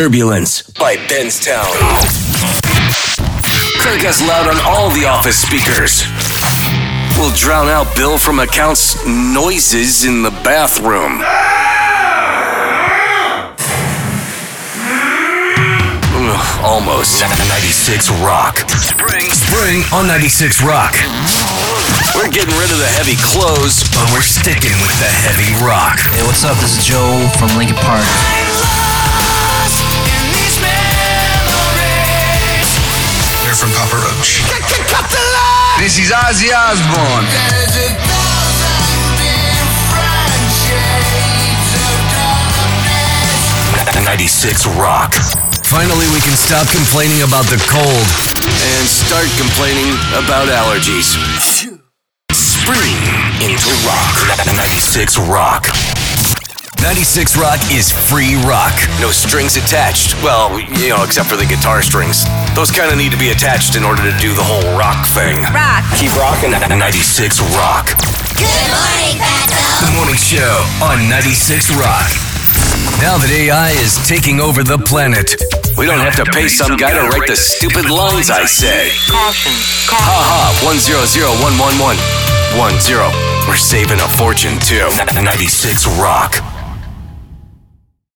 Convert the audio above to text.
Turbulence by Benstown. Kirk has loud on all the office speakers. We'll drown out Bill from accounts noises in the bathroom. Almost. 96 Rock. Spring on 96 Rock. We're getting rid of the heavy clothes, but we're sticking with the heavy rock. Hey, what's up? This is Joe from Linkin Park. We're from Papa Roach. This is Ozzy Osbourne. 96 Rock. Finally, we can stop complaining about the cold and start complaining about allergies. Spring into rock. 96 Rock. 96 Rock is free rock. No strings attached. Well, except for the guitar strings. Those kind of need to be attached in order to do the whole rock thing. Rock. Keep rocking. 96 Rock. Good morning, Pato. The morning show on 96 Rock. Now that AI is taking over the planet, we don't have to pay some guy to write the stupid lines I say. Caution. Ha 1001111. 10. We're saving a fortune too. 96 Rock.